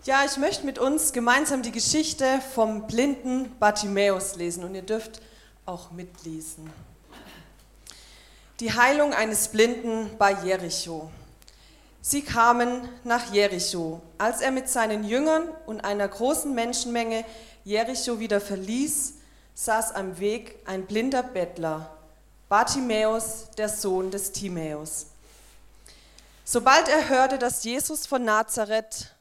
Ja, ich möchte mit uns gemeinsam die Geschichte vom blinden Bartimäus lesen und ihr dürft auch mitlesen. Die Heilung eines Blinden bei Jericho. Sie kamen nach Jericho. Als er mit seinen Jüngern und einer großen Menschenmenge Jericho wieder verließ, saß am Weg ein blinder Bettler, Bartimäus, der Sohn des Timäus. Sobald er hörte, dass es Jesus von Nazareth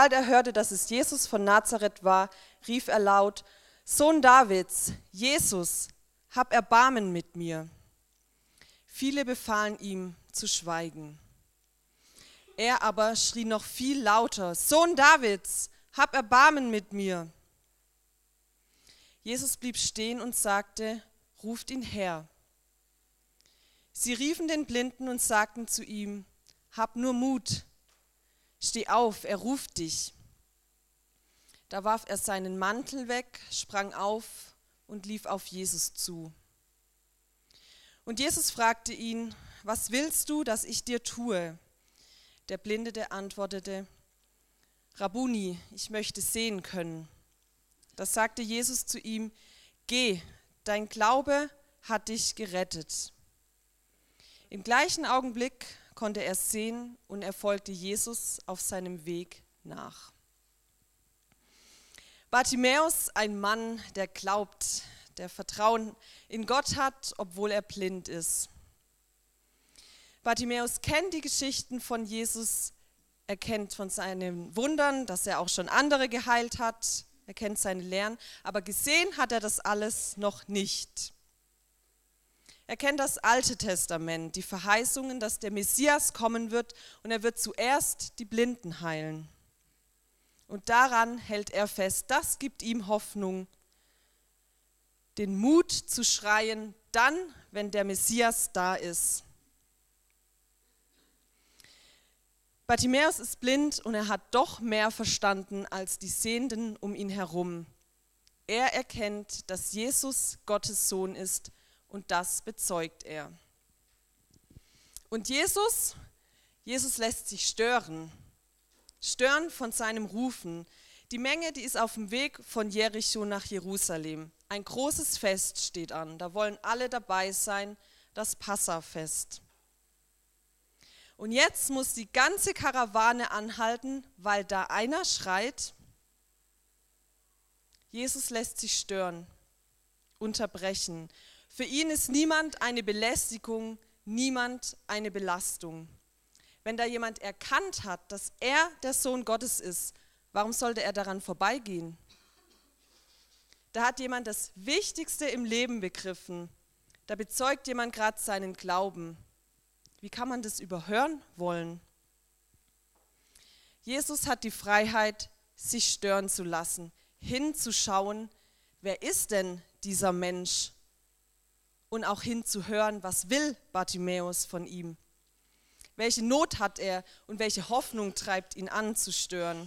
war, rief er laut: Sohn Davids, Jesus, hab Erbarmen mit mir. Viele befahlen ihm zu schweigen. Er aber schrie noch viel lauter: Sohn Davids, hab Erbarmen mit mir. Jesus blieb stehen und sagte: Ruft ihn her. Sie riefen den Blinden und sagten zu ihm: Hab nur Mut, steh auf, er ruft dich. Da warf er seinen Mantel weg, sprang auf und lief auf Jesus zu. Und Jesus fragte ihn: Was willst du, dass ich dir tue? Der Blinde antwortete: Rabbuni, ich möchte sehen können. Da sagte Jesus zu ihm: Geh, dein Glaube hat dich gerettet. Im gleichen Augenblick konnte er sehen und er folgte Jesus auf seinem Weg nach. Bartimäus, ein Mann, der glaubt, der Vertrauen in Gott hat, obwohl er blind ist. Bartimäus kennt die Geschichten von Jesus, er kennt von seinen Wundern, dass er auch schon andere geheilt hat, er kennt seine Lehren, aber gesehen hat er das alles noch nicht. Er kennt das Alte Testament, die Verheißungen, dass der Messias kommen wird und er wird zuerst die Blinden heilen. Und daran hält er fest, das gibt ihm Hoffnung, den Mut zu schreien, dann, wenn der Messias da ist. Bartimäus ist blind und er hat doch mehr verstanden als die Sehenden um ihn herum. Er erkennt, dass Jesus Gottes Sohn ist und das bezeugt er. Und Jesus lässt sich stören von seinem Rufen. Die Menge, die ist auf dem Weg von Jericho nach Jerusalem. Ein großes Fest steht an, da wollen alle dabei sein, das Passafest. Und jetzt muss die ganze Karawane anhalten, weil da einer schreit: Jesus lässt sich stören, unterbrechen. Für ihn ist niemand eine Belästigung, niemand eine Belastung. Wenn da jemand erkannt hat, dass er der Sohn Gottes ist, warum sollte er daran vorbeigehen? Da hat jemand das Wichtigste im Leben begriffen. Da bezeugt jemand gerade seinen Glauben. Wie kann man das überhören wollen? Jesus hat die Freiheit, sich stören zu lassen, hinzuschauen, wer ist denn dieser Mensch? Und auch hinzuhören, was will Bartimäus von ihm? Welche Not hat er und welche Hoffnung treibt ihn an zu stören?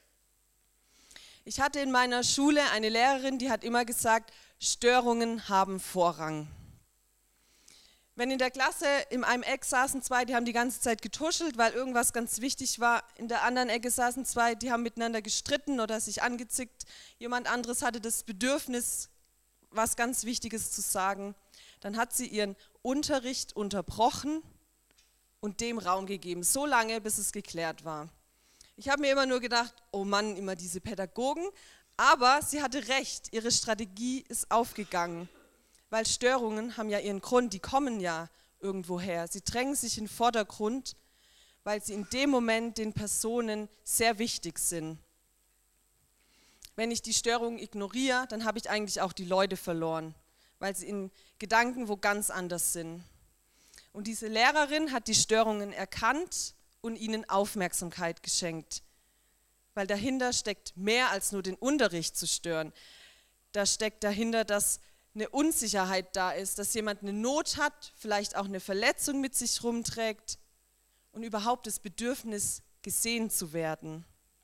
Ich hatte in meiner Schule eine Lehrerin, die hat immer gesagt, Störungen haben Vorrang. Wenn in der Klasse in einem Eck saßen zwei, die haben die ganze Zeit getuschelt, weil irgendwas ganz wichtig war. In der anderen Ecke saßen zwei, die haben miteinander gestritten oder sich angezickt. Jemand anderes hatte das Bedürfnis, was ganz Wichtiges zu sagen. Dann hat sie ihren Unterricht unterbrochen und dem Raum gegeben, so lange, bis es geklärt war. Ich habe mir immer nur gedacht, oh Mann, immer diese Pädagogen. Aber sie hatte recht, ihre Strategie ist aufgegangen. Weil Störungen haben ja ihren Grund, die kommen ja irgendwo her. Sie drängen sich in den Vordergrund, weil sie in dem Moment den Personen sehr wichtig sind. Wenn ich die Störungen ignoriere, dann habe ich eigentlich auch die Leute verloren, weil sie in Gedanken wo ganz anders sind. Und diese Lehrerin hat die Störungen erkannt und ihnen Aufmerksamkeit geschenkt, weil dahinter steckt mehr als nur den Unterricht zu stören. Da steckt dahinter, dass eine Unsicherheit da ist, dass jemand eine Not hat, vielleicht auch eine Verletzung mit sich rumträgt und überhaupt das Bedürfnis, gesehen zu werden.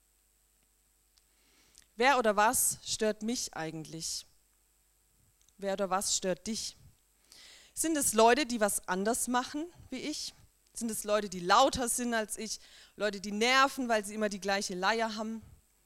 Wer oder was stört mich eigentlich? Wer oder was stört dich? Sind es Leute, die was anders machen wie ich? Sind es Leute, die lauter sind als ich? Leute, die nerven, weil sie immer die gleiche Leier haben?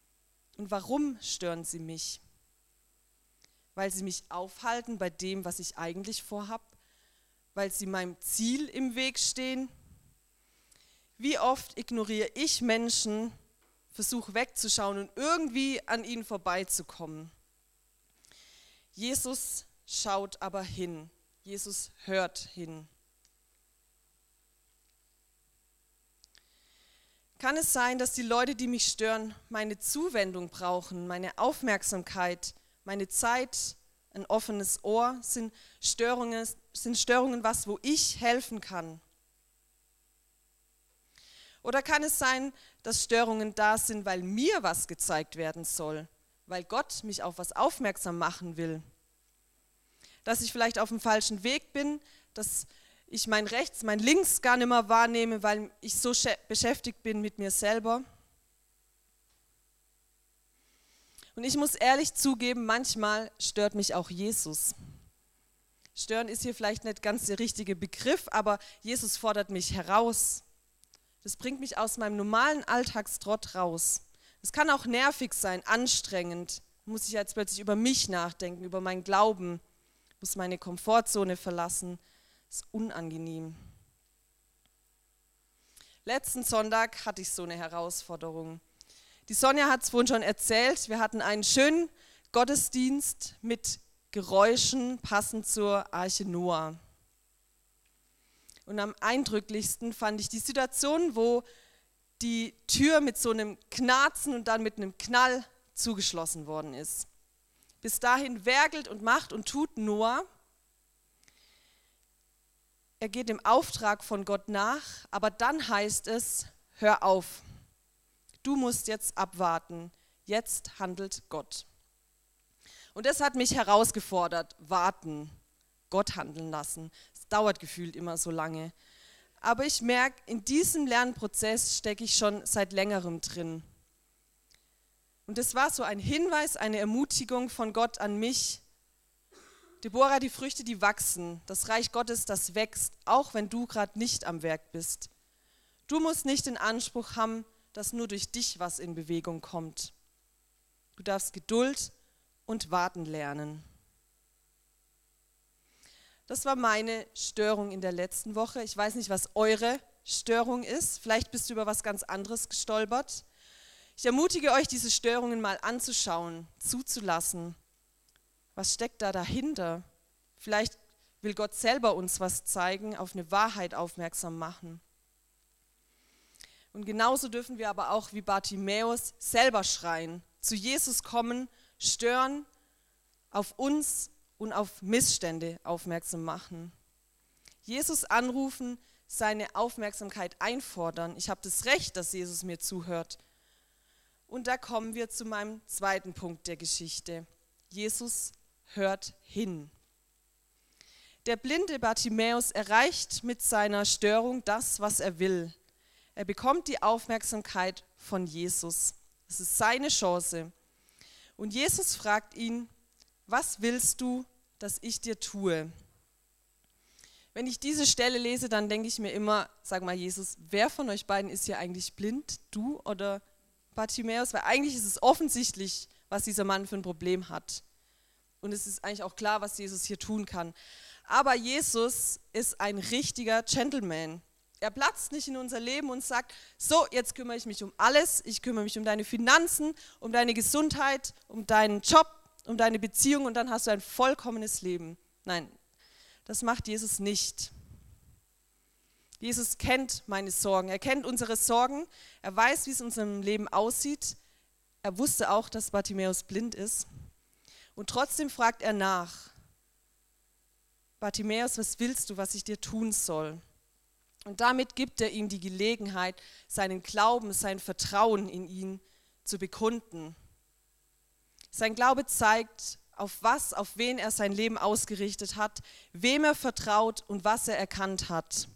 Und warum stören sie mich? Weil sie mich aufhalten bei dem, was ich eigentlich vorhab? Weil sie meinem Ziel im Weg stehen? Wie oft ignoriere ich Menschen, versuche wegzuschauen und irgendwie an ihnen vorbeizukommen? Jesus schaut aber hin. Jesus hört hin. Kann es sein, dass die Leute, die mich stören, meine Zuwendung brauchen, meine Aufmerksamkeit, meine Zeit, ein offenes Ohr? Sind Störungen was, wo ich helfen kann? Oder kann es sein, dass Störungen da sind, weil mir was gezeigt werden soll, weil Gott mich auf was aufmerksam machen will? Dass ich vielleicht auf dem falschen Weg bin, dass ich mein Rechts, mein Links gar nicht mehr wahrnehme, weil ich so beschäftigt bin mit mir selber. Und ich muss ehrlich zugeben, manchmal stört mich auch Jesus. Stören ist hier vielleicht nicht ganz der richtige Begriff, aber Jesus fordert mich heraus. Das bringt mich aus meinem normalen Alltagstrott raus. Es kann auch nervig sein, anstrengend. Muss ich jetzt plötzlich über mich nachdenken, über meinen Glauben, muss meine Komfortzone verlassen. Das ist unangenehm. Letzten Sonntag hatte ich so eine Herausforderung. Die Sonja hat es vorhin schon erzählt, wir hatten einen schönen Gottesdienst mit Geräuschen passend zur Arche Noah. Und am eindrücklichsten fand ich die Situation, wo die Tür mit so einem Knarzen und dann mit einem Knall zugeschlossen worden ist. Bis dahin werkelt und macht und tut Noah. Er geht dem Auftrag von Gott nach, aber dann heißt es, hör auf, du musst jetzt abwarten, jetzt handelt Gott. Und das hat mich herausgefordert, warten, Gott handeln lassen. Es dauert gefühlt immer so lange. Aber ich merke, in diesem Lernprozess stecke ich schon seit längerem drin. Und das war so ein Hinweis, eine Ermutigung von Gott an mich. Deborah, die Früchte, die wachsen, das Reich Gottes, das wächst, auch wenn du gerade nicht am Werk bist. Du musst nicht den Anspruch haben, dass nur durch dich was in Bewegung kommt. Du darfst Geduld und Warten lernen. Das war meine Störung in der letzten Woche. Ich weiß nicht, was eure Störung ist. Vielleicht bist du über was ganz anderes gestolpert. Ich ermutige euch, diese Störungen mal anzuschauen, zuzulassen. Was steckt da dahinter? Vielleicht will Gott selber uns was zeigen, auf eine Wahrheit aufmerksam machen. Und genauso dürfen wir aber auch wie Bartimäus selber schreien, zu Jesus kommen, stören, auf uns und auf Missstände aufmerksam machen. Jesus anrufen, seine Aufmerksamkeit einfordern. Ich habe das Recht, dass Jesus mir zuhört. Und da kommen wir zu meinem zweiten Punkt der Geschichte. Jesus hört hin. Der blinde Bartimäus erreicht mit seiner Störung das, was er will. Er bekommt die Aufmerksamkeit von Jesus. Es ist seine Chance. Und Jesus fragt ihn, was willst du, dass ich dir tue? Wenn ich diese Stelle lese, dann denke ich mir immer, sag mal Jesus, wer von euch beiden ist hier eigentlich blind? Du oder Bartimäus? Weil eigentlich ist es offensichtlich, was dieser Mann für ein Problem hat. Und es ist eigentlich auch klar, was Jesus hier tun kann. Aber Jesus ist ein richtiger Gentleman. Er platzt nicht in unser Leben und sagt, so, jetzt kümmere ich mich um alles. Ich kümmere mich um deine Finanzen, um deine Gesundheit, um deinen Job, um deine Beziehung und dann hast du ein vollkommenes Leben. Nein, das macht Jesus nicht. Jesus kennt meine Sorgen. Er kennt unsere Sorgen. Er weiß, wie es in unserem Leben aussieht. Er wusste auch, dass Bartimäus blind ist. Und trotzdem fragt er nach. Bartimäus, was willst du, was ich dir tun soll? Und damit gibt er ihm die Gelegenheit, seinen Glauben, sein Vertrauen in ihn zu bekunden. Sein Glaube zeigt, auf wen er sein Leben ausgerichtet hat, wem er vertraut und was er erkannt hat.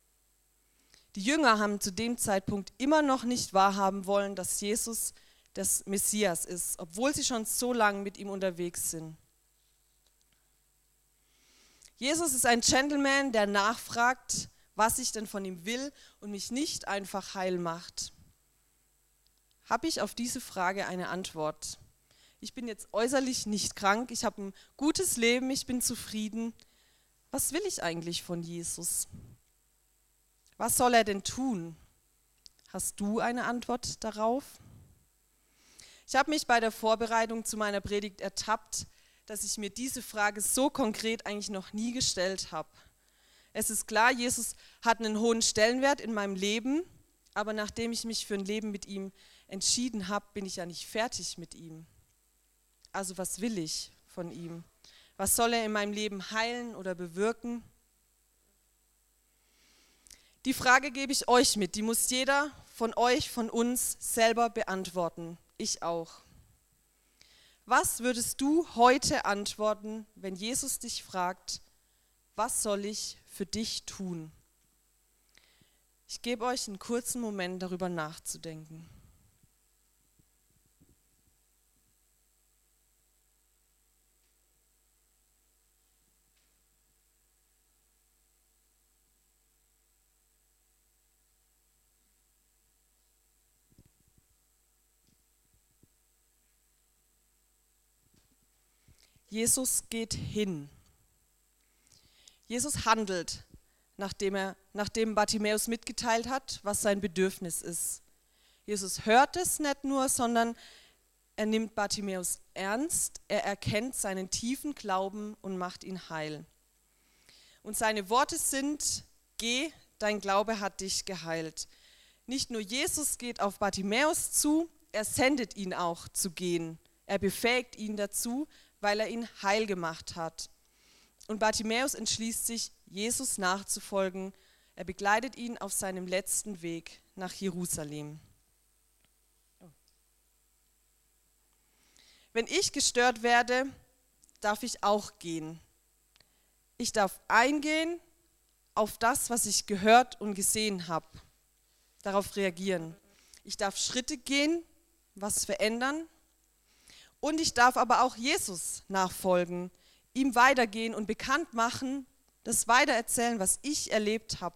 Die Jünger haben zu dem Zeitpunkt immer noch nicht wahrhaben wollen, dass Jesus das Messias ist, obwohl sie schon so lange mit ihm unterwegs sind. Jesus ist ein Gentleman, der nachfragt, was ich denn von ihm will und mich nicht einfach heil macht. Habe ich auf diese Frage eine Antwort? Ich bin jetzt äußerlich nicht krank, ich habe ein gutes Leben, ich bin zufrieden. Was will ich eigentlich von Jesus? Was soll er denn tun? Hast du eine Antwort darauf? Ich habe mich bei der Vorbereitung zu meiner Predigt ertappt, dass ich mir diese Frage so konkret eigentlich noch nie gestellt habe. Es ist klar, Jesus hat einen hohen Stellenwert in meinem Leben, aber nachdem ich mich für ein Leben mit ihm entschieden habe, bin ich ja nicht fertig mit ihm. Also was will ich von ihm? Was soll er in meinem Leben heilen oder bewirken? Die Frage gebe ich euch mit, die muss jeder von euch, von uns selber beantworten. Ich auch. Was würdest du heute antworten, wenn Jesus dich fragt, was soll ich für dich tun? Ich gebe euch einen kurzen Moment, darüber nachzudenken. Jesus geht hin. Jesus handelt, nachdem Bartimäus mitgeteilt hat, was sein Bedürfnis ist. Jesus hört es nicht nur, sondern er nimmt Bartimäus ernst, er erkennt seinen tiefen Glauben und macht ihn heil. Und seine Worte sind: Geh, dein Glaube hat dich geheilt. Nicht nur Jesus geht auf Bartimäus zu, er sendet ihn auch zu gehen. Er befähigt ihn dazu, weil er ihn heil gemacht hat. Und Bartimäus entschließt sich, Jesus nachzufolgen. Er begleitet ihn auf seinem letzten Weg nach Jerusalem. Wenn ich gestört werde, darf ich auch gehen. Ich darf eingehen auf das, was ich gehört und gesehen habe. Darauf reagieren. Ich darf Schritte gehen, was verändern. Und ich darf aber auch Jesus nachfolgen, ihm weitergehen und bekannt machen, das weitererzählen, was ich erlebt habe.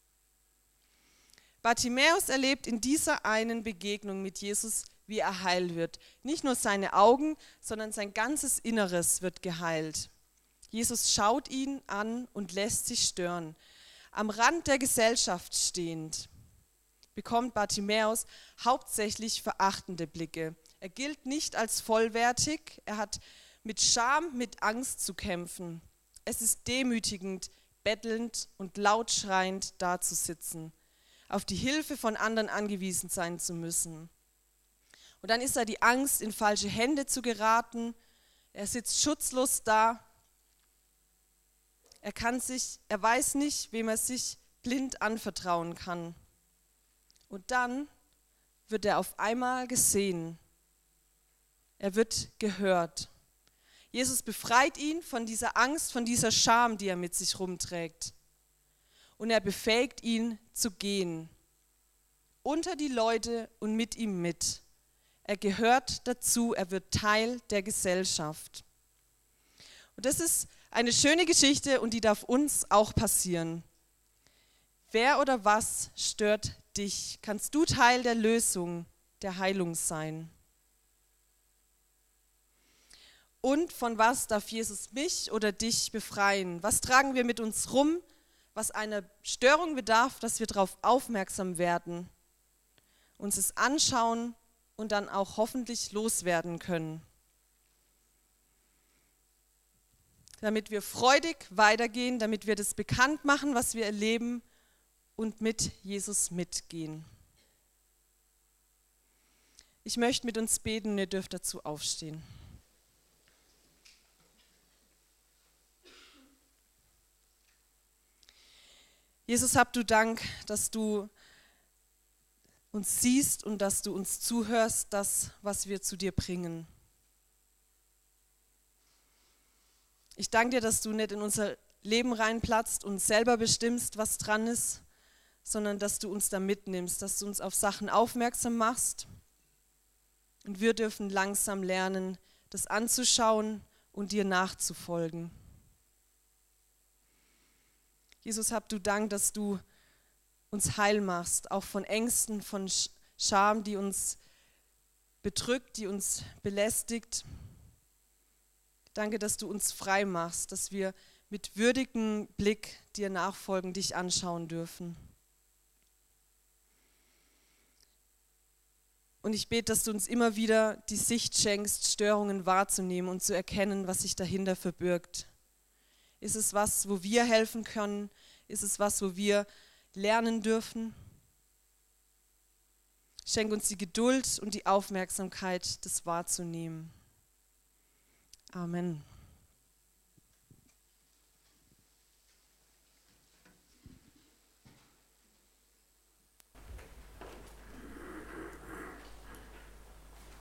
Bartimäus erlebt in dieser einen Begegnung mit Jesus, wie er heil wird. Nicht nur seine Augen, sondern sein ganzes Inneres wird geheilt. Jesus schaut ihn an und lässt sich stören. Am Rand der Gesellschaft stehend bekommt Bartimäus hauptsächlich verachtende Blicke. Er gilt nicht als vollwertig, er hat mit Scham, mit Angst zu kämpfen. Es ist demütigend, bettelnd und laut schreiend dazusitzen, auf die Hilfe von anderen angewiesen sein zu müssen. Und dann ist da die Angst, in falsche Hände zu geraten. Er sitzt schutzlos da. Er weiß nicht, wem er sich blind anvertrauen kann. Und dann wird er auf einmal gesehen. Er wird gehört. Jesus befreit ihn von dieser Angst, von dieser Scham, die er mit sich rumträgt. Und er befähigt ihn zu gehen. Unter die Leute und mit ihm mit. Er gehört dazu, er wird Teil der Gesellschaft. Und das ist eine schöne Geschichte und die darf uns auch passieren. Wer oder was stört dich? Kannst du Teil der Lösung, der Heilung sein? Und von was darf Jesus mich oder dich befreien? Was tragen wir mit uns rum, was einer Störung bedarf, dass wir darauf aufmerksam werden, uns es anschauen und dann auch hoffentlich loswerden können? Damit wir freudig weitergehen, damit wir das bekannt machen, was wir erleben und mit Jesus mitgehen. Ich möchte mit uns beten und ihr dürft dazu aufstehen. Jesus, hab du Dank, dass du uns siehst und dass du uns zuhörst, das, was wir zu dir bringen. Ich danke dir, dass du nicht in unser Leben reinplatzt und selber bestimmst, was dran ist, sondern dass du uns da mitnimmst, dass du uns auf Sachen aufmerksam machst. Und wir dürfen langsam lernen, das anzuschauen und dir nachzufolgen. Jesus, hab du Dank, dass du uns heil machst, auch von Ängsten, von Scham, die uns bedrückt, die uns belästigt. Danke, dass du uns frei machst, dass wir mit würdigem Blick dir nachfolgen, dich anschauen dürfen. Und ich bete, dass du uns immer wieder die Sicht schenkst, Störungen wahrzunehmen und zu erkennen, was sich dahinter verbirgt. Ist es was, wo wir helfen können? Ist es was, wo wir lernen dürfen? Schenk uns die Geduld und die Aufmerksamkeit, das wahrzunehmen. Amen.